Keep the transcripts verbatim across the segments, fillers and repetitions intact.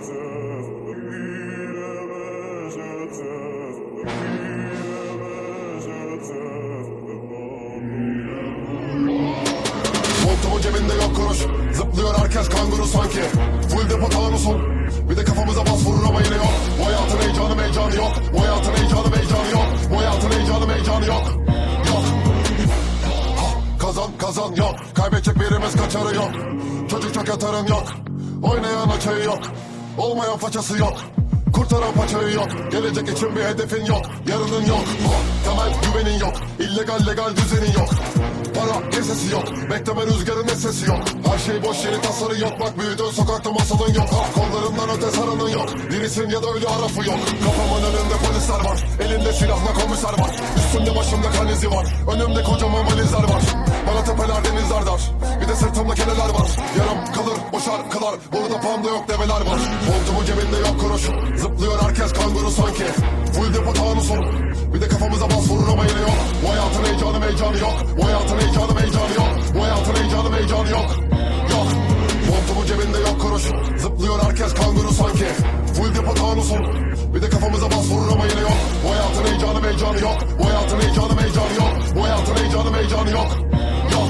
Montumun cebinde yok kuruş, zıplıyor herkes kanguru sanki. Full depo tanusun, bir de kafamıza bas vurur ama yine yok. Bu hayatın heyecanı heyecanı yok. Bu hayatın heyecanı heyecanı yok. Bu hayatın heyecanı heyecanı yok. Yok. Ha, kazan kazan yok. Kaybedecek birimiz kaçarı yok. Çocuk çok yatarın yok. Oynayan açayı yok. Olmayan façası yok. Kurtaran paçayı yok. Gelecek için bir hedefin yok. Yarının yok. Ha, temel güvenin yok. İllegal legal düzenin yok. Para kesesi yok. Bekleme rüzgarın sesi yok. Her şey boş yeri tasarı yok. Bak büyüdün sokakta masalın yok. Ha, kollarından öte saranın yok. Dirisin ya da ölü harafı yok. Kafamın önünde polisler var. Elinde silahla komiser var. Üstümde başımda kan izi var. Önümde kocaman valizler var. Bana tepeler denizler dar. Bir de sırtımda keleler var. Yarım kalır o şarkılar. Burada panda yok develer var. Montumun cebinde yok kuruş. Zıplıyor herkes kanguru sanki. Full depo tanusun. Bir de kafamıza bas vurur ama yine yok. Bu hayatın heyecanı heyecanı yok. Bu hayatın heyecanı heyecanı yok. Bu hayatın heyecanı heyecanı yok. Yok. Montumun cebinde yok kuruş. Zıplıyor herkes kanguru sanki. Full depo tanusun. Bir de kafamıza bas vurur ama yine yok. Bu hayatın heyecanı heyecanı yok. Bu hayatın heyecanı heyecanı yok. Bu hayatın heyecanı heyecanı yok. Yok.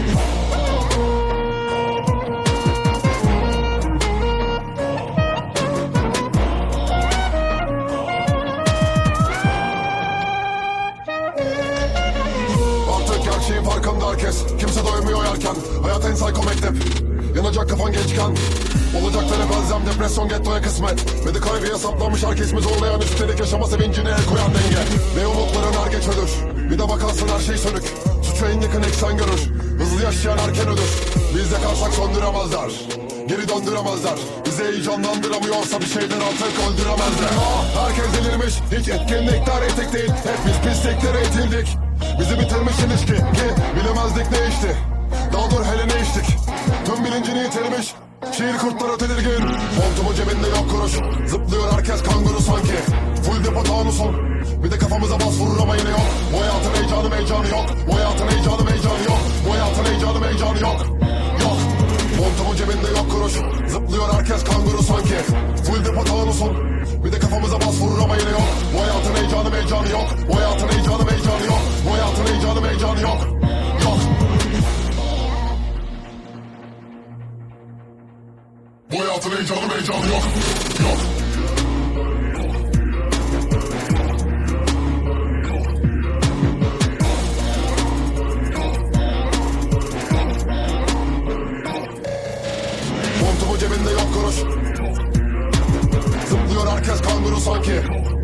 Gerçeğin farkında herkes. Kimse doymuyor yerken. Hayat en psycho mektep. Yanacak kafan gençken. Olacaklara benzem depresyon gettoya kısmet. Ve de kaybıya saplanmış herkesimi zorlayan, üstelik yaşama sevincine el koyan denge. Ne umutların er geç ölür. Bir de bakarsın her şey sönük. Suçu en yakın eksen görür. Hızlı yaşayan erken ölür. Biz de kalsak söndüremezler. Geri döndüremezler. Bizi heyecanlandıramıyorsa bir şeyler artık öldüremezler. Aa, herkes delirmiş. Hiç etkinlikler etik değil. Hep biz pisliklere itildik. Bizi bitirmiş ilişki ki bilemezdik ne işti. Daha dur hele ne içtik. Tüm bilincini yitirmiş. Şiir kurtları tedirgin. Montumun cebinde yok kuruş. Zıplıyor herkes kanguru sanki. Full depo tanusun. Bir de kafamıza bas vurur ama yine yok. Bu hayatın heyecanı heyecanı yok. Bu hayatın heyecanı heyecanı yok. Bu hayatın heyecanı heyecanı yok. Yok. Montumun cebinde yok kuruş. Zıplıyor herkes kanguru sanki. Full depo tanusun. Bir de kafamıza bas vurur ama yine yok. Bu hayatın heyecanı heyecanı yok. Bu hayatın heyecanı heyecanı yok. Bu hayatın heyecanı heyecanı yok. Yok. Bu hayatın heyecanı heyecanı yok. Yok. Montumun cebinde yok kuruş. Zıplıyor herkes kanguru sanki.